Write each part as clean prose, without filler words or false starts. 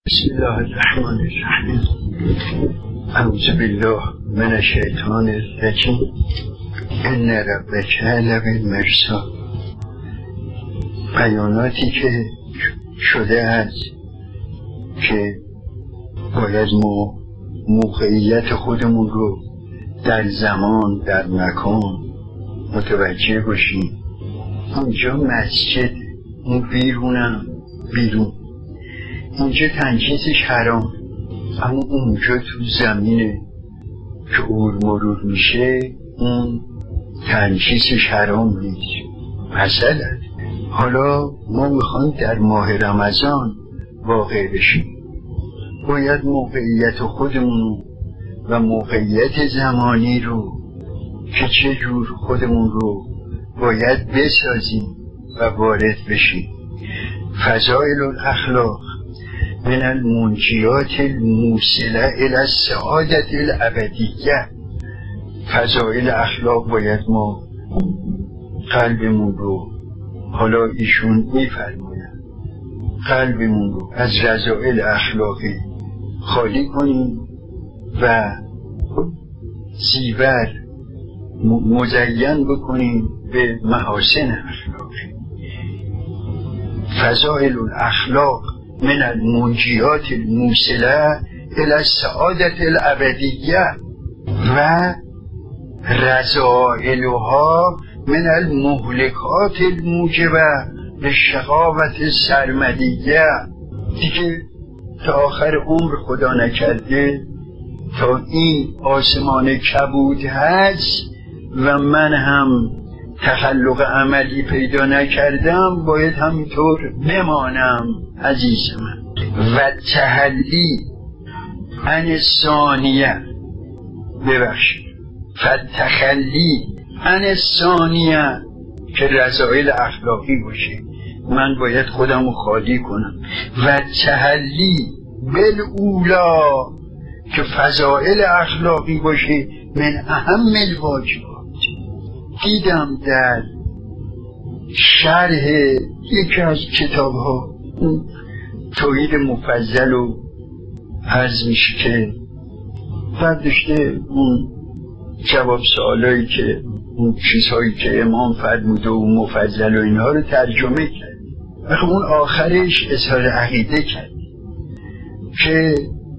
بسم الله الرحمن الرحیم. اعوذ بالله من الشیطان الرجیم. ان ربک لبالمرصاد. بیاناتی که شده است که باید ما موقعیت خودمون رو در زمان در مکان متوجه باشیم. اونجا مسجد، اون بیرون اینجا تنجیزش حرام، اما اونجا تو زمینه که مرور میشه اون تنجیزش حرام نیست. مثلا حالا ما میخوایم در ماه رمضان واقع بشیم، باید موقعیت خودمون و موقعیت زمانی رو که چجور خودمون رو باید بسازیم و وارد بشیم. فضائل الاخلاق من المنجیات الموصله الی السعادة الابدیه. فضائل اخلاق باید ما قلبمون رو، حالا ایشون میفرماید قلبمون رو از رذائل اخلاقی خالی کنیم و زیور مزین بکنیم به محاسن اخلاقی. فضائل الاخلاق من المنجیات الموصله الی السعادة الابدیه و رذائلها من المهلکات الموجبه للشقاوة السرمدیه. دیگه تا آخر عمر خدا نکرده تا این آسمان کبود هست و من هم تخلق عملی پیدا نکردم، باید همینطور بمانم. عزیز من، و تحلی عن ثانیه، ببخشید فتخلی عن ثانیه که رذائل اخلاقی باشه، من باید خودم رو خالی کنم. و تحلی بالاولا که فضائل اخلاقی باشه من اهم الواجبات. دیدم در شرح یکی از کتاب ها توحید مفضل و عرض میشه که برداشته اون جواب سوالایی که اون چیزهایی که امام فرموده و مفضل و اینها رو ترجمه کرد. و اون آخرش اظهار عقیده کرد که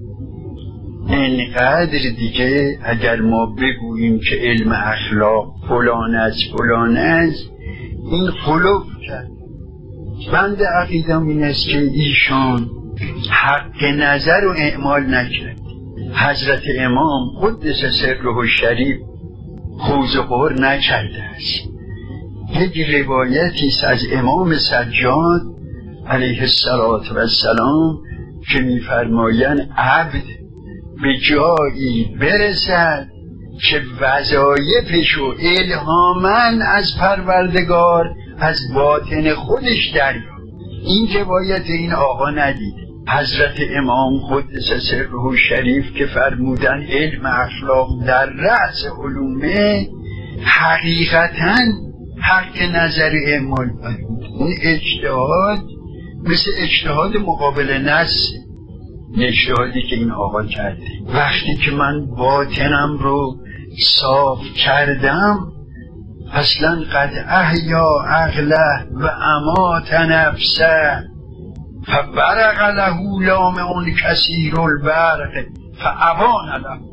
اینقدر دیگه اگر ما بگوییم که علم اخلاق فلان است این خلوف کرد. بنده عقیدم این است که ایشان حق نظر رو اعمال نکرد. حضرت امام قدس سره الشریف خوض و غور نکرده است. یک روایتی است از امام سجاد علیه السلام که می‌فرمایند عبد به جایی برسد که وظایفش و الهاماً از پروردگار از باطن خودش دریافت. این روایت این آقا ندید. حضرت امام قدس سره الشریف که فرمودن علم اخلاق در رأس علومه، حقیقتاً حق نظر اعمال فرمود. این اجتهاد مثل اجتهاد مقابل نص، اجتهادی که این آقا کرده. وقتی که من باطنم رو صاف کردم، اصلا قد احیا عقله و امات نفسه فبرق له لامع کثیر البرق فابان له.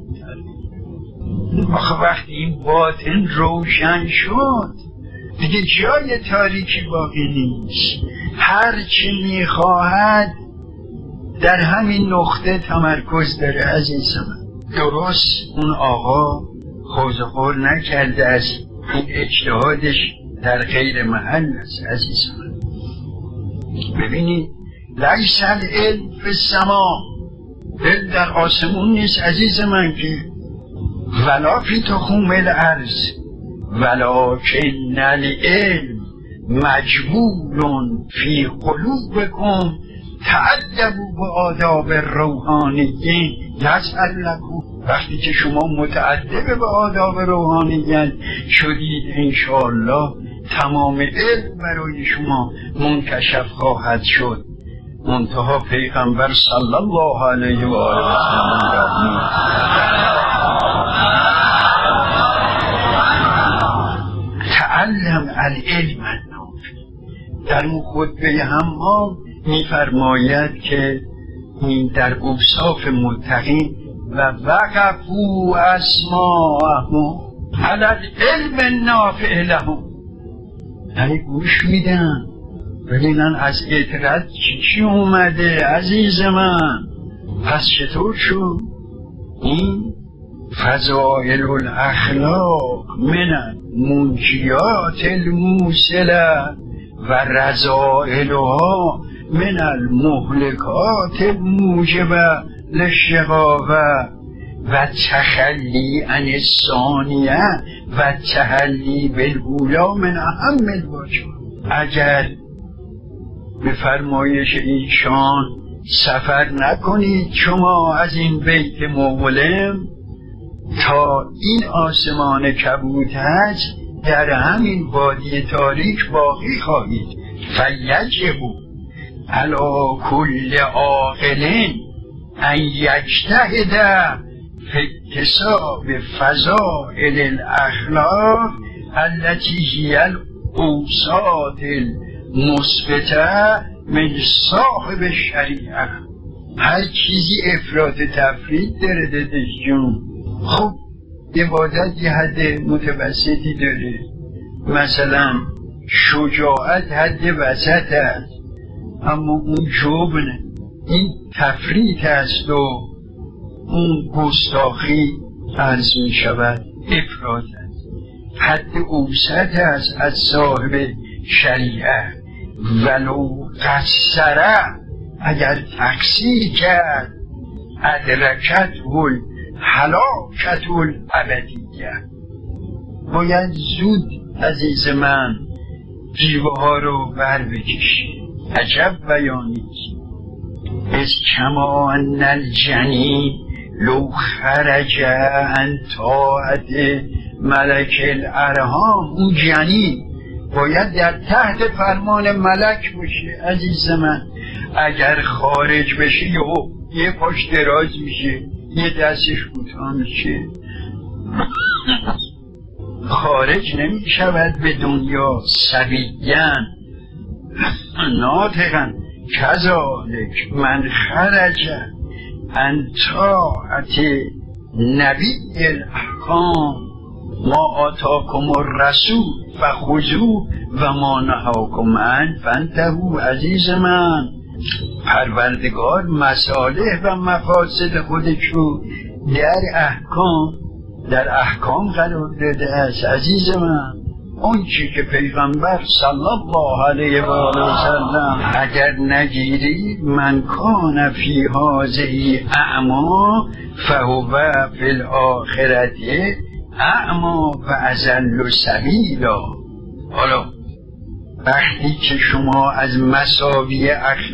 آخه وقتی این باطن روشن شد دیگه جای تاریکی باقی نیست. هر چی میخواهد در همین نقطه تمرکز داره. عزیزم، درست اون آقا خوض و غور نکرده است، این اجتهادش در غیر محل است. عزیزم ببینید، لیس العلم فی السما، علم در آسمون نیست عزیز من که ولا فی تخوم الارض ولکن العلم مجبول فی قلوبکم تعدبوا به آداب روحانیین یسأل لکم. وقتی که شما متعدب به آداب روحانیین شدید، انشاءالله تمام علم برای شما منکشف خواهد شد. منتها پیغمبر صلی الله علیه و آله و سلم تعلم العلم النافع. در اون خطبه حمام می‌فرماید که این در اوصاف متقین و وقفوا اسماءهم علی العلم النافع لهم، یعنی گوش میدن ببینن از اعتراض چی اومده عزیز من، پس چطور شد؟ این فضائل الاخلاق من المنجیات الموصله و رذائلها من المهلکات الموجبه للشقاوه و تخلی عن الثانیه و تحلی بالاولی من اهم الواجب. اگر به فرمایش ایشان سفر نکنید شما از این بیت مولم تا این آسمان کبود هست در همین وادی تاریک باقی خواهید. فیجب علی کل عاقل ان یجتهد فی اکتساب فضائل الاخلاق التي هی الاوصاف المثبته من صاحب الشریعه. هر چیزی افراط تفرید داره دادش جون. خب عبادت یه حد متوسطی داره، مثلا شجاعت حد وسط است، اما اون جبنه، این تفرید است و اون گستاخی عرض می شود افراط است. حد اوسط است از صاحب شریعه. ولو قصره، اگر تقصیر کرد ادرکت هلاکت الابدیه. باید زود عزیز من جیوه ها رو بر بکشی. عجب بیانیست. از کما ان الجنین لو خرج عن طاعت ملک الارحام، اون جنین باید در تحت فرمان ملک باشه عزیز من. اگر خارج بشه یه پاش دراز میشه، یه دستش کوتاه میشه، خارج نمیشود به دنیا سبیین ناطقا کذالک من خرج عن طاعت نبی الاحکام ما آتاکم الرسول فخذوه و ما نهاکم عنه فانتهوا. عزیز من، پروردگار مصالح و مفاسد خودشو در احکام قرار داده است. عزیز من، اون چی که پیغمبر صلی الله علیه و آله و سلم اگر نگیری من کان فی هذه اعما فهو فی الاخرة اعما و اضل سبیلا. حالا وقتی که شما از مساوی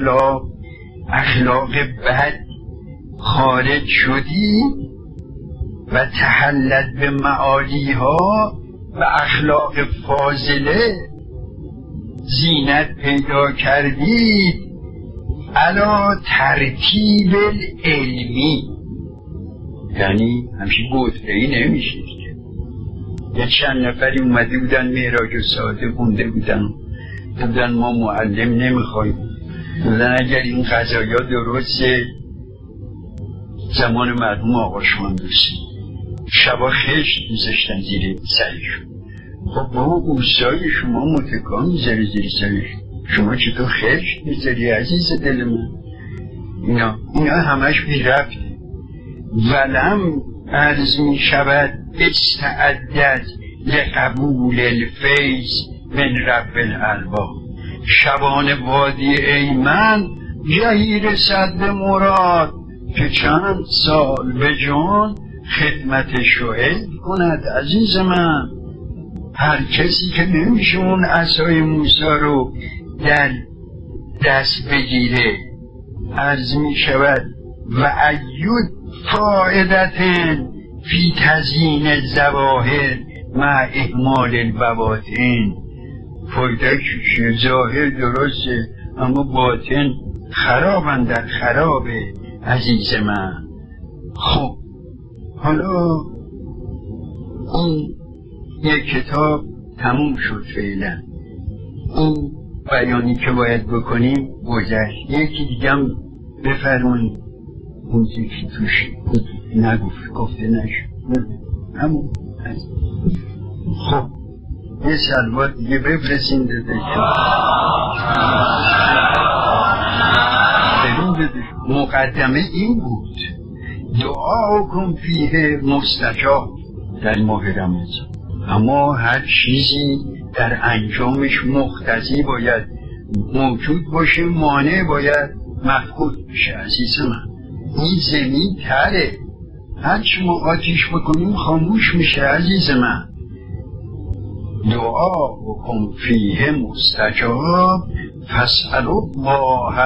اخلاق بد خارج شدی و تحلت به معالیها و اخلاق فاضله زینت پیدا کردید علا ترتیب العلمی، یعنی همچین گوته‌ای نمیشید که یه چند نفری اومده بودن معراج و ساده خونده بودن ما معلم نمیخوایم، بودن اگر این قضایا درسته زمان مرحوم آقا شماندوسی شبا خشت میذاشتن زیر سرشون. خب بابا اوستای شما متکا میذاره زیر سرش، شما چطور خشت میذاری عزیز دل من؟ اینا همش بی رفته. ولم عرض میشود استعدت لقبول الفیض من رب الالباب. شبان وادی ایمن جهیر صد مراد که چند سال به جان خدمت شعیب کند. عزیز من، هر کسی که نمیشه اون عصای موسی رو در دست بگیره عرض می شود و ایود فائدتن فی تزیین الظواهر مع اهمال البواطن. فایده چیه؟ ظاهر درسته اما باطن خرابن در خراب عزیز من. خب حالا اون یک کتاب تموم شد فعلا، اون بیانی که باید بکنیم گذشت. یکی دیگم بفرمایید. اون یکی توش نگفت، گفته نشد، همون هست. خب یه سلوات دیگه بفرستین داده مقدمه این بود: دعا کن فیه مستجاب در ماه رمضان. اما هر چیزی در انجامش مقتضی باید موجود باشه، مانع باید مفقود بشه. عزیز من این زمین تره، هرچی ما آتیش بکنیم خاموش میشه. عزیز من دعا کن فیه مستجاب فاسألوا الله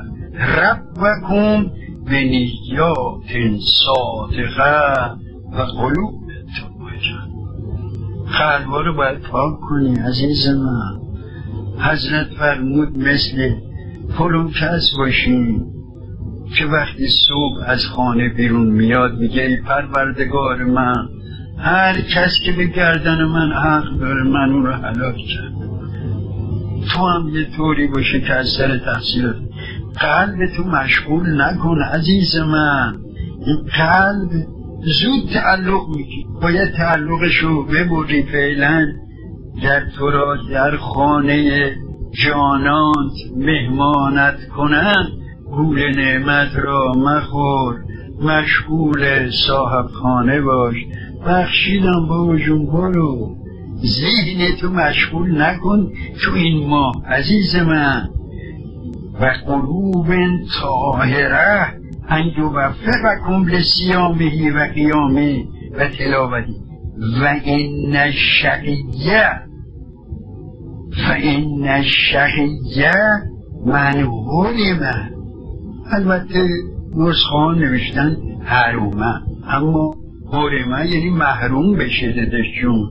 ربکم بنیات صادقه و قلوب طاهره. قلبا رو باید پاک کنی عزیز من. حضرت فرمود مثل فلان کس باشین که وقتی صبح از خانه بیرون میاد میگه ای پروردگار من، هر کس که به گردن من حق داره من اون رو هلاک کردم. تو هم یه طوری باشه که از سر تقصیر قلب تو مشغول نکن عزیز من. این قلب زود تعلق میگی، باید تعلقشو ببری فعلا. در تو را در خانه جانانت مهمانت کنن، گول نعمت را مخور، مشغول صاحب خانه باش. بخشیدم بابا جون، برو ذهن تو مشغول نکن تو این ماه عزیز من. و قلوب طاهره ان یوفقکم لصیامه و قیامه و تلاوته و ان الشقی من حرم. البته نسخه نوشتن حرومه، اما حرمه یعنی محروم بشه دادشون.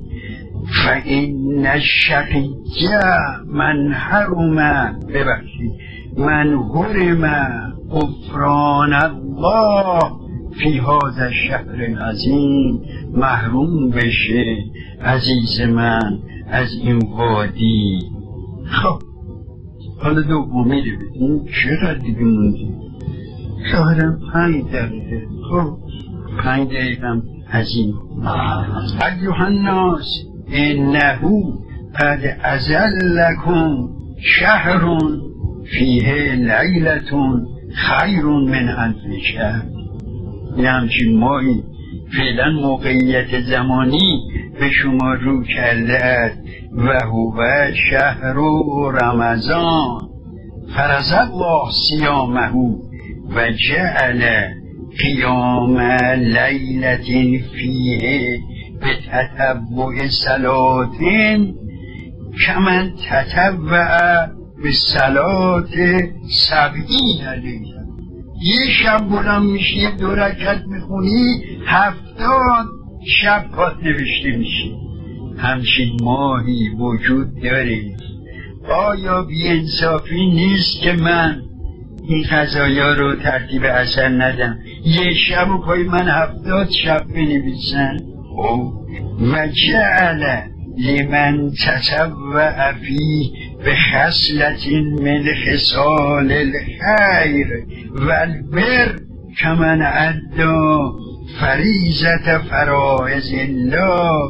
فان الشقی من حرم، ببخشید، من حرم غفران الله فی هذا الشهر العظیم، محروم بشه عزیز من از این وادی. خب حالا دومی رو بدیم. چقدر دیگه موندی؟ ظاهرا 5 دقیقه. خب 5 دقیقه هم از این. ایها الناس انه قد اذلکم شهر فیه لیلتون خیر من الف شهر. یه همچین ماهی فعلا موقعیت زمانی به شما رو کرده است. و هو شهر رمضان فرض الله صیامه و جعل قیام لیلت فیه به تتبع صلات کمن تتبع به صلات 70 لیله. یه شب بلند میشی 2 رکعت میخونی 70 شب پات نوشته میشی. همچین ماهی وجود داره. آیا بی‌انصافی نیست که من این قضایا رو ترتیب اثر ندم؟ یه شب و پای من 70 شب بنویسن. و جعل لمن تطوع فیه به خصلت من خصال الخیر و البر کمن ادا فریضت فرائض الله.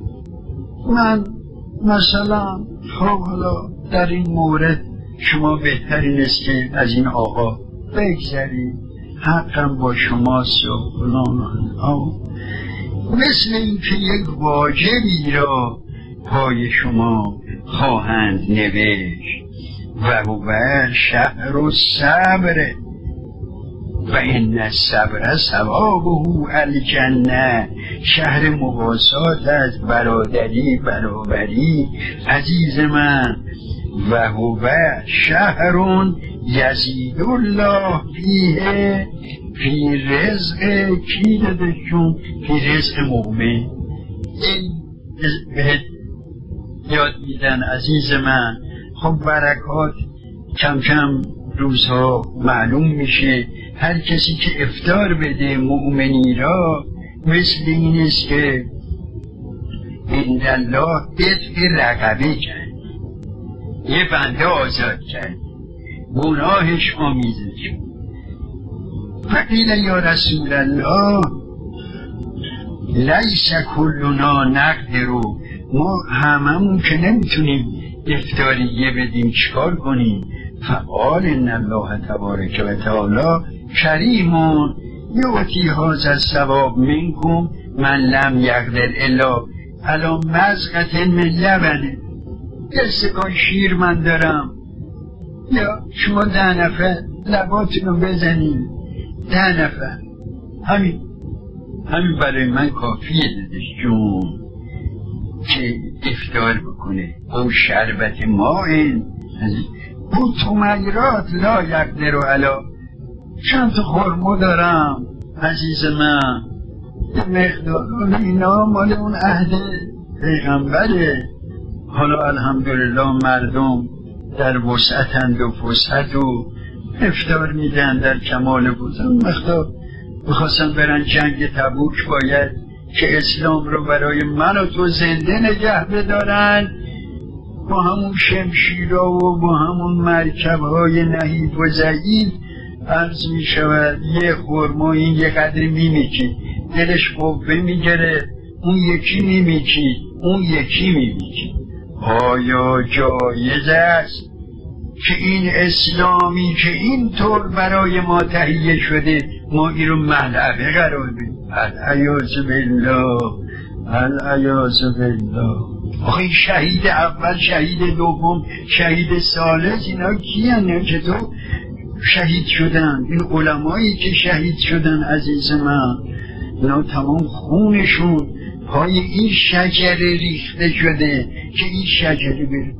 من مثلا خب حالا در این مورد شما بهترین است که از این آقا بگذارید، حقم با شماست و فلان. مثل این که یک واجبی را پای شما خواهند نوشت. و هو شهر الصبر و ان الصبر ثوابه الجنه. شهر مواسات از برابری عزیز من. و هو شهر یزید الله فیه فی رزق کی دادشون؟ فی رزق مؤمن. این بهت یاد میدن عزیز من. خب برکات کم کم روزها معلوم میشه هر کسی که افطار بده مؤمنی را مثل این است که عند الله عتق رقبه کرد، یه بنده آزاد کرد، گناهش آمیزه شد. فقیل یا رسول الله لیس کلنا نقدر، ما هممون که نمیتونیم افطاریه بدیم چیکار کنیم؟ فقال ان الله تبارک و تعالی کریمون یعطی هذا الثواب منکم من لم یقدر الا علی مزقة من لبن. استکان شیر من دارم، یا شما 10 نفر لباتون رو بزنید، 10 نفر، همین برای من کافیه دادش جون که افطار بکنه. او شربت ماین او تمیرات لا یقدر علا، چند تا خرما دارم عزیز من، مقدار اینا مال اون عهد پیغمبره. حالا الحمدلله مردم در وسعتند و فسحت و افطار میدن در کمال بودن. وقتا بخواستن برن جنگ تبوک باید که اسلام رو برای من و تو زنده نگه بدارن، با همون شمشیرها و با همون مرکبهای نحیف و ضعیف عرض می شود یه خرما این یه قدری میمیکی، دلش قوه میگره، اون یکی میمیکی، اون یکی میمیکی. آیا جایز است که این اسلامی که اینطور برای ما تهیه شده ما این رو ملعبه قرار بدیم؟ العیاذ بالله، العیاذ بالله. آخه شهید اول، شهید دوم، شهید ثالث اینا کیان که تو شهید شدن؟ این علمایی که شهید شدن عزیز من، اینا تمام خونشون پای این شجره ریخته شده که این شجره بره.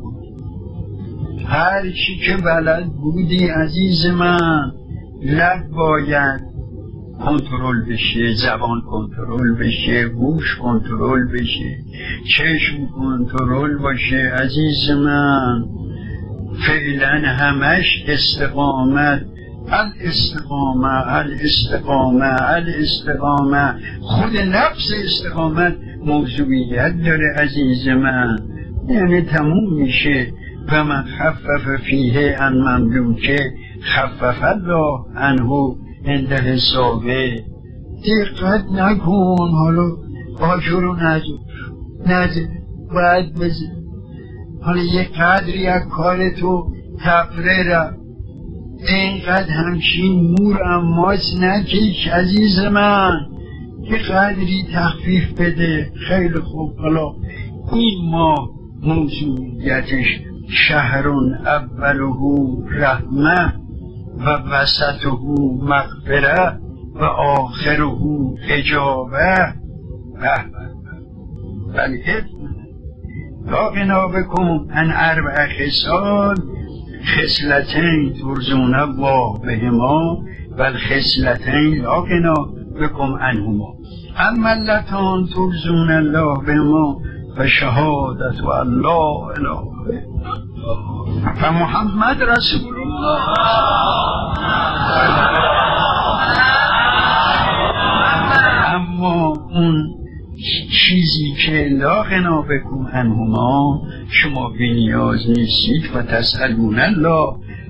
هر چی که بلد بودی عزیز من، لب باید کنترل بشه، زبان کنترل بشه، گوش کنترل بشه، چشم کنترل باشه عزیز من. فعلا همش استقامت، الاستقامه، خود نفس استقامت موضوعیت داره عزیز من. یعنی تموم میشه و من خفف فیه ان مملوکه خفف الله عنه عند حسابه. دقت نکن، حالا آجر رو نده باید بزن، حالا یک قدری از کار تو تفره را اینقدر همچین مور اماس نکش عزیز من، یه قدری تخفیف بده. خیلی خوب، حالا این ماه موضوعیتش شهرون اوله رحمه و وسطه مغفره و آخره اجابه. بلکه لا غنا بکم ان 4 خصال خصلتین ترضون الله بهما و الخصلتین لا غنا بکم عنهما. اما اللتان ترضون الله بهما و شهادت و الله اله و محمد رسول الله. اما اون چیزی که لا غنا بکم عنهما شما بی نیاز نیستید و تسألون الله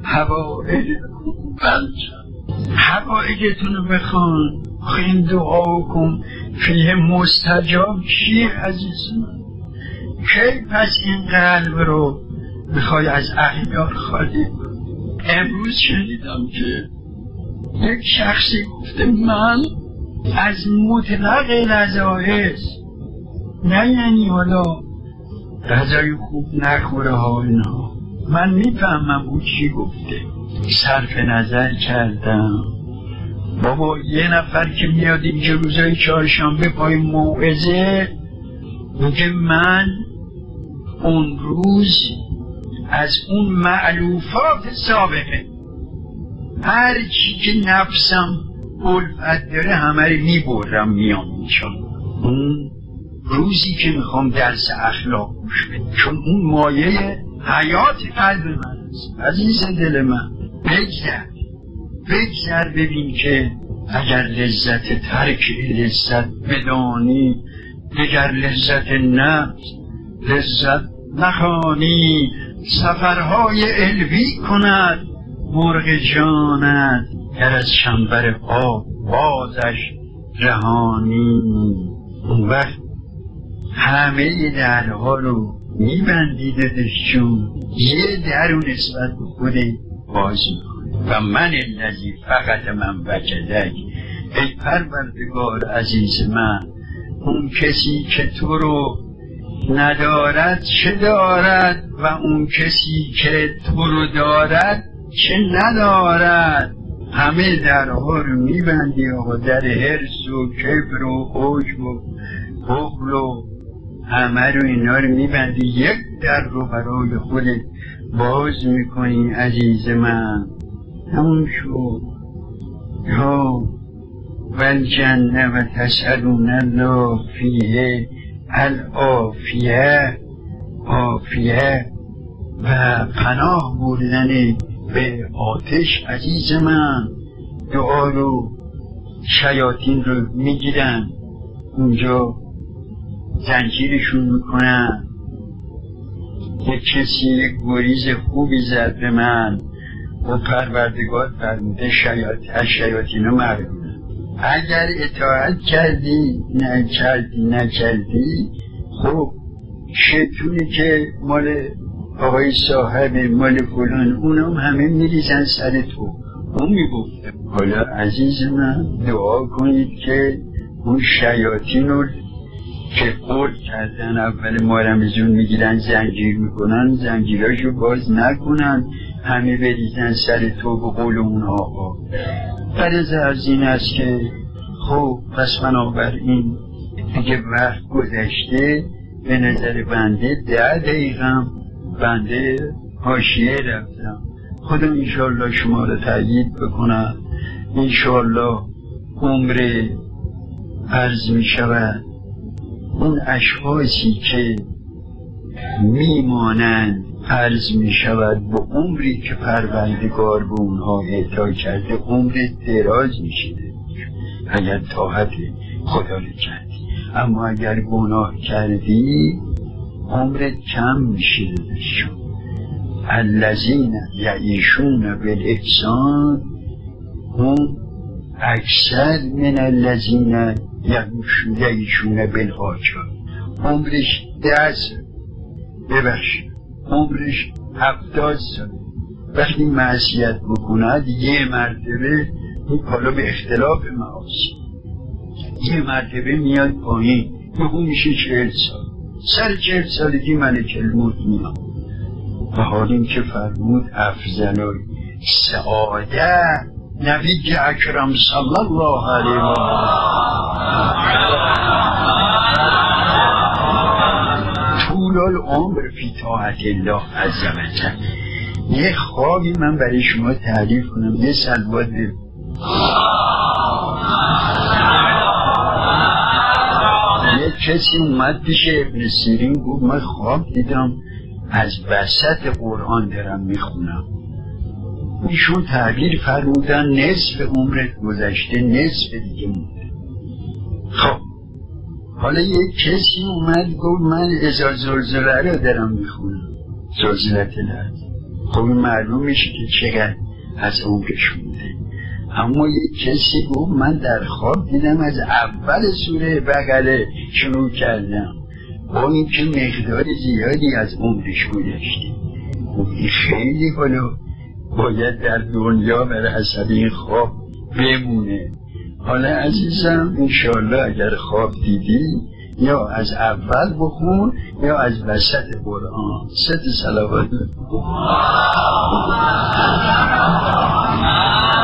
حوائجتون رو بخوان. خیلی دعا کن فیه مستجاب چیه عزیز من؟ کی پس این قلب رو میخوای از اغیار خالی؟ امروز شنیدم که یک شخصی گفته من از مطلق لذایذ، نه یعنی حالا غذای خوب نخوره ها اینا، من میفهمم او چی گفته، صرف نظر کردم. بابا یه نفر که میاد اینجا روزای چهارشنبه پای موعظه میگه من اون روز از اون معلوفات سابقه هر چی که نفسم الفت داره همه رو میبرم میام اینجا، اون روزی که میخوام درس اخلاق گوش بدم، چون اون مایه حیات قلب من است عزیز دل من. بگذر ببین که اگر لذت ترک لذت بدانی، دیگر لذت نفس لذت نخوانی. سفرهای علوی کند مرغ جانت، گر از چنبر آب بازش رهانی. اون وقت همه درها رو میبندید دشون، یه در رو نسبت به خودت باز میکنه. و من الذی فقط من وجدک، ای پروردگار عزیز من، اون کسی که تو رو ندارد چه دارد و اون کسی که تو رو دارد چه ندارد. همه درها رو میبندی آقا، در حرص و کبر و عجب و بخل و همه رو اینا رو میبندی، یک در رو برای خودت باز میکنی عزیز من. همون شد یا والجنه و تسألون الله فیه العافیه، عافیه و پناه بردن به آتش عزیز من. دعا رو شیاطین رو میگیرن اونجا زنجیرشون میکنن. یک کسی یک گریز خوبی زد به من و پروردگار فرموده شیاطین رو مردونه. اگر اطاعت کردی نکردی خب شیطونی که مال آقای صاحب مال فلان اونم همه میریزن سر تو. اون میگفته حالا عزیز من دعا کنید که اون شیاطین رو که قول کردن اول ما رمزون میگیرن زنجیر میکنن، زنجیراشو باز نکنن، همه بریزن سر تو به قول اون آقا. غرض از این است که خب پس بنابراین دیگه وقت گذشته، به نظر بنده 10 دقیقه بنده حاشیه رفتم. خدا انشاءالله شما رو تأیید بکنه. انشاءالله عمر عرض می شود اون اشخاصی که میمانند عرض می شود به عمری که پروردگار به اونها اعطا کرده، عمر دراز می شده اگر طاعت خدا رو کردی. اما اگر گناه کردی عمرت کم می شده. الذین یعیشون بالاحسان هم اکثر من الذین یعیشون بالآجال. عمرش 10 سال، ببخشید عمرش 70 سال، وقتی معصیت بکند یه مرتبه حالا به اختلاف معاصی یه مرتبه میاد پایین، اون میشه 40 سال. سر 40 سالگی ملک الموت میاد. و حالیم که فرمود افضل سعاده نبی اکرم صلی الله علیه و طول العمر فی طاعت الله عز و جل. یه خوابی من برای شما تعریف کنم، یه سلوات یه کسی اومد پیش ابن سیرین گفت من خواب دیدم از وسط قرآن دارم میخونم. ایشون تعبیر فرمودن نصف عمرت گذشته، نصف دیگه مونده. خب حالا یک کسی اومد گفت من اذا زلزله رو دارم میخونم، زلزلت الارض. خب معلوم میشه که چقدر از عمرش مونده. اما یک کسی گفت من در خواب دیدم از اول سوره بقره شروع کردم، با اینکه مقدار زیادی از عمرش گذشته. این خیلی حالا باید در دنیا بر حسب این خواب بمونه. حالا عزیزم انشاءالله اگر خواب دیدی یا از اول بخون یا از وسط قرآن. 3 صلوات